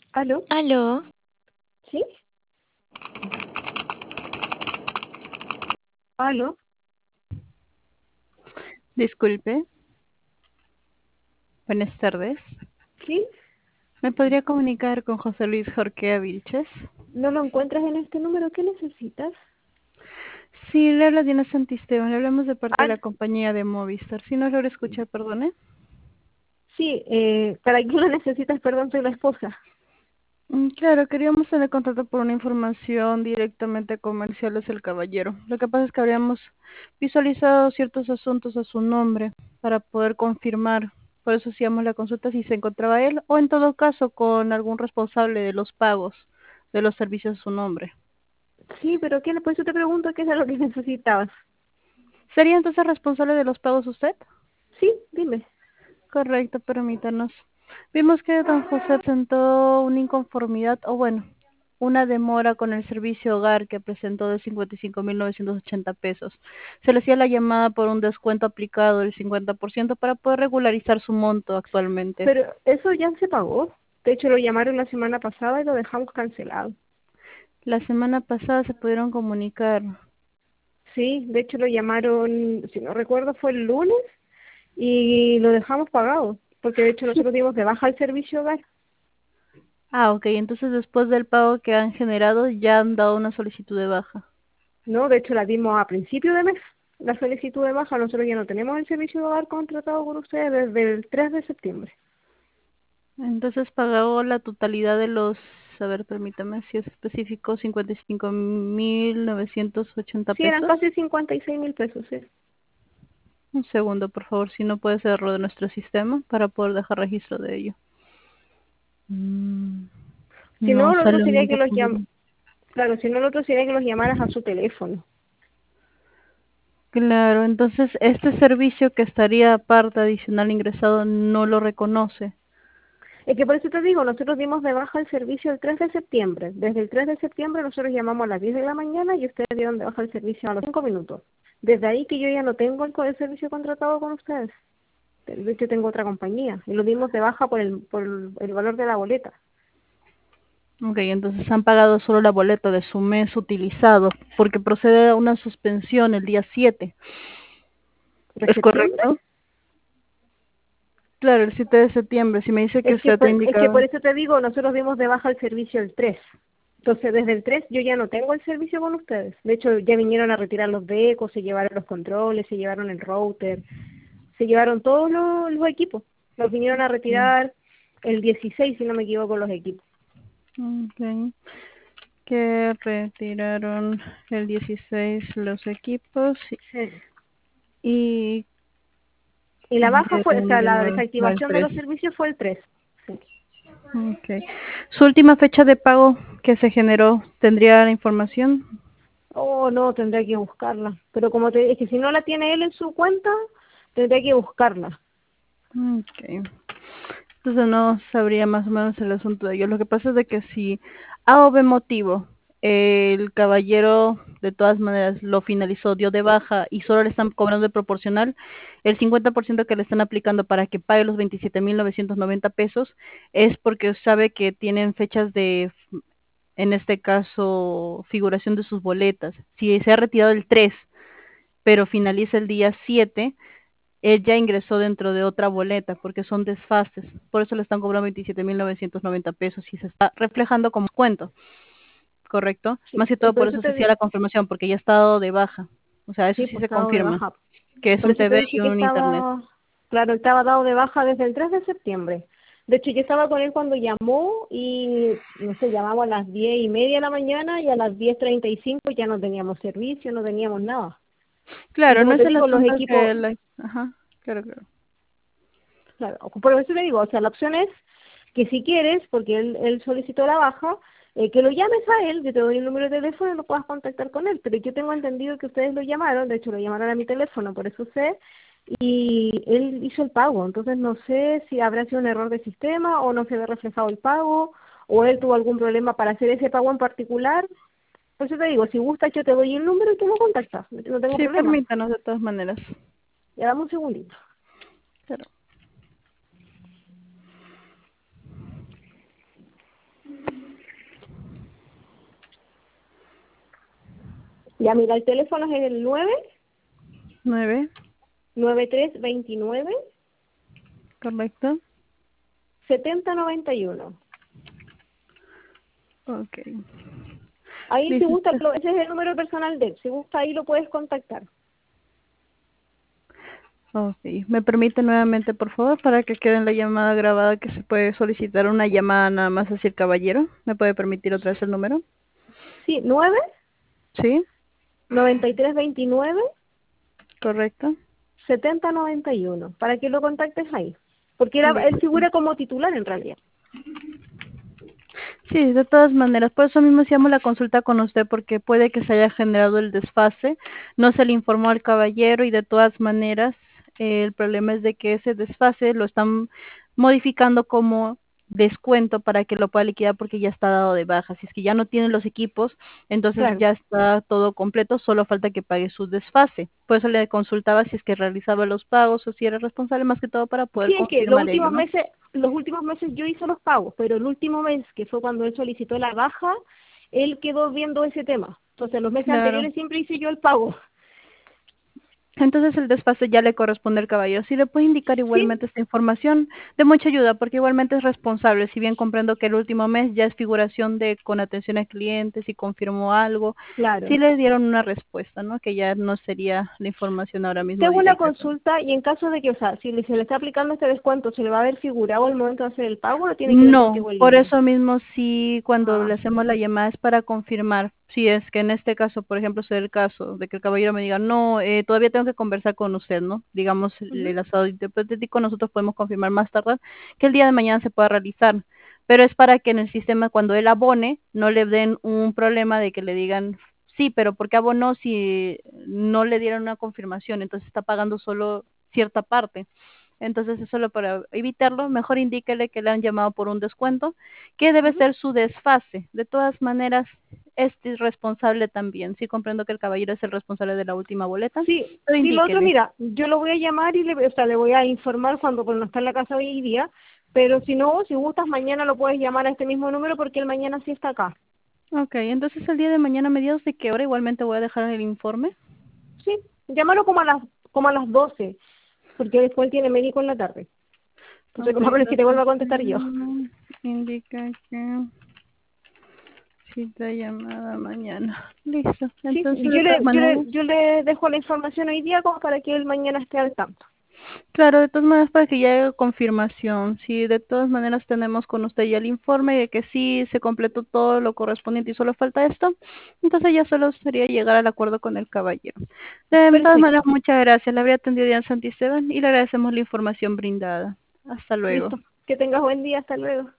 ¿Aló? Aló, ¿Sí? ¿Aló? Disculpe, buenas tardes. ¿Sí? ¿Me podría comunicar con José Luis Jorquea Vilches? ¿No lo encuentras en este número? ¿Qué necesitas? Sí, le habla Diana Santisteban, le hablamos de parte de Ah, la compañía de Movistar. Si no logra escuchar, perdone. sí, ¿para qué lo necesitas? Perdón, soy la esposa. Claro, queríamos tener contacto por una información directamente comercial hacia el caballero. Lo que pasa es que habríamos visualizado ciertos asuntos a su nombre para poder confirmar. Por eso hacíamos la consulta si se encontraba él o en todo caso con algún responsable de los pagos de los servicios a su nombre. Sí, pero ¿qué? Por eso te pregunto qué es lo que necesitabas. ¿Sería entonces responsable de los pagos usted? Sí, dime. Correcto, permítanos. Vimos que don José presentó una inconformidad, o bueno, una demora con el servicio hogar que presentó de 55.980 pesos. Se le hacía la llamada por un descuento aplicado del 50% para poder regularizar su monto actualmente. Pero eso ya se pagó. De hecho, lo llamaron la semana pasada y lo dejamos cancelado. La semana pasada se pudieron comunicar. Sí, de hecho lo llamaron, si no recuerdo, fue el lunes y lo dejamos pagado. Porque de hecho nosotros dimos de baja el servicio hogar. Ah, ok, entonces después del pago que han generado ya han dado una solicitud de baja. No, de hecho la dimos a principio de mes, la solicitud de baja. Nosotros ya no tenemos el servicio de hogar contratado con ustedes desde el 3 de septiembre. Entonces pagó la totalidad de los, a ver, permítame si es específico, 55.980 Sí, eran pesos. casi 56.000 pesos, sí. Un segundo, por favor, si no puede ser error de nuestro sistema para poder dejar registro de ello. Mm, Si no, no, lo otro sale sería muy que de cobro. claro, si no, lo otro sería que los llamaras a su teléfono. Claro, entonces este servicio que estaría aparte adicional ingresado no lo reconoce. Es que por eso te digo, nosotros dimos de baja el servicio el 3 de septiembre. Desde el 3 de septiembre nosotros llamamos a las 10 de la mañana y ustedes dieron de baja el servicio a los 5 minutos. Desde ahí que yo ya no tengo el servicio contratado con ustedes. De hecho, tengo otra compañía y lo dimos de baja por el valor de la boleta. Ok, entonces han pagado solo la boleta de su mes utilizado porque procede a una suspensión el día 7. ¿De ¿Es septiembre? correcto? Claro, el 7 de septiembre. Si me dice que usted ha Es que por indicado. eso te digo, nosotros dimos de baja el servicio el 3. Entonces, desde el 3 yo ya no tengo el servicio con ustedes. De hecho, ya vinieron a retirar los becos, se llevaron los controles, se llevaron el router, se llevaron todos los equipos. Los vinieron a retirar el 16, si no me equivoco, los equipos. Ok. Que retiraron el 16 los equipos Sí. y Y la baja fue, o dieron sea, de la nuevo al desactivación de 3. los servicios fue el 3. Sí. Okay. Su última fecha de pago que se generó, ¿tendría la información? Oh, no, tendría que buscarla. Pero como te dije, si no la tiene él en su cuenta, tendría que buscarla. Okay. Entonces no sabría más o menos el asunto de ello. Lo que pasa es de que si A o B motivo el caballero de todas maneras lo finalizó, dio de baja y solo le están cobrando de proporcional, el 50% que le están aplicando para que pague los 27.990 pesos es porque sabe que tienen fechas de, en este caso, figuración de sus boletas. Si se ha retirado el 3 pero finaliza el día 7, él ya ingresó dentro de otra boleta porque son desfases. Por eso le están cobrando 27.990 pesos y se está reflejando como cuento, ¿correcto? Sí, Más que y todo por por eso eso se te hacía digo, la confirmación, porque ya está dado de baja. O sea, eso sí, sí pues se estaba de confirma, baja. que es Por un eso te TV dije y que un internet. estaba, claro, estaba dado de baja desde el 3 de septiembre. De hecho, yo estaba con él cuando llamó y, no sé, llamaba a las 10:30 de la mañana y a las 10:35 ya no teníamos servicio, no teníamos nada. Y Claro, no como es te el digo, los asunto equipos, que Ajá, claro, claro. claro, por eso te digo, o sea, la opción es que si quieres, porque él solicitó la baja, que lo llames a él, yo te doy el número de teléfono y lo puedas contactar con él. Pero yo tengo entendido que ustedes lo llamaron, de hecho lo llamaron a mi teléfono, por eso sé, y él hizo el pago. Entonces no sé si habrá sido un error de sistema o no se ve reflejado el pago, o él tuvo algún problema para hacer ese pago en particular. Por eso te digo, si gustas yo te doy el número y tú lo contactas, no tengo Sí, problema. permítanos de todas maneras. Ya dame un segundito. Claro. Ya, mira, el teléfono es el 9, 99329 correcto. 7091. Ok. Ahí si Listo. gusta, ese es el número personal de él, si gusta ahí lo puedes contactar. Ok. ¿Me permite nuevamente, por favor, para que quede en la llamada grabada que se puede solicitar una llamada nada más hacia el caballero? ¿Me puede permitir otra vez el número? Sí, 9 Sí, 9329 correcto. 7091, para que lo contactes ahí. Porque él Listo. figura como titular en realidad. Sí, de todas maneras, por eso mismo hacíamos la consulta con usted, porque puede que se haya generado el desfase, no se le informó al caballero y de todas maneras el problema es de que ese desfase lo están modificando como descuento para que lo pueda liquidar porque ya está dado de baja. Si es que ya no tiene los equipos, entonces Claro. ya está todo completo, solo falta que pague su desfase. Por eso le consultaba si es que realizaba los pagos o si era responsable más que todo para poder Sí, es que confirmar ello, ¿no? los últimos meses yo hice los pagos, pero el último mes, que fue cuando él solicitó la baja, él quedó viendo ese tema. Entonces, los meses Claro. anteriores siempre hice yo el pago. Entonces el desfase ya le corresponde al caballero. Si le puede indicar Sí, igualmente esta información, de mucha ayuda, porque igualmente es responsable. Si bien comprendo que el último mes ya es figuración de con atención a clientes y confirmó algo, sí claro. le dieron una respuesta, ¿no? Que ya no sería la información ahora mismo Tengo una directa. consulta y en caso de que, o sea, si se le está aplicando este descuento, ¿se le va a ver figurado al momento de hacer el pago o lo tiene que ver No, contigo en por línea? eso mismo sí, cuando le Ah, hacemos la llamada es para confirmar. Si es que en este caso, por ejemplo, sea el caso de que el caballero me diga, no, todavía tengo que conversar con usted, ¿no? Digamos, ujú, el asado hipotético, nosotros podemos confirmar más tarde que el día de mañana se pueda realizar. Pero es para que en el sistema, cuando él abone, no le den un problema de que le digan, sí, pero ¿por qué abonó si no le dieron una confirmación? Entonces está pagando solo cierta parte. Entonces, eso solo para evitarlo, mejor indíquele que le han llamado por un descuento, que debe ujú. ser su desfase. De todas maneras, este es responsable también. Sí, comprendo que el caballero es el responsable de la última boleta, Sí, pero sí, lo otro, indíquele. mira, yo lo voy a llamar y o sea, le voy a informar cuando pues, no está en la casa hoy día, pero si no, si gustas, mañana lo puedes llamar a este mismo número porque él mañana sí está acá. Ok, entonces el día de mañana, ¿a mediados de qué hora? Igualmente voy a dejar el informe. Sí, llámalo como a las 12 porque después él tiene médico en la tarde. Entonces, Ok, lo mejor es que te entonces vuelva a contestar yo. indica que cita llamada mañana. Listo. Sí, Entonces, de todas maneras. yo le dejo la información hoy día como para que él mañana esté al tanto. Claro, de todas maneras para que llegue confirmación. Si de todas maneras tenemos con usted ya el informe de que sí se completó todo lo correspondiente y solo falta esto, entonces ya solo sería llegar al acuerdo con el caballero. De todas Perfecto, maneras, muchas gracias. Le habría atendido Diana Santisteban y le agradecemos la información brindada. Hasta luego. listo. Que tengas buen día, hasta luego.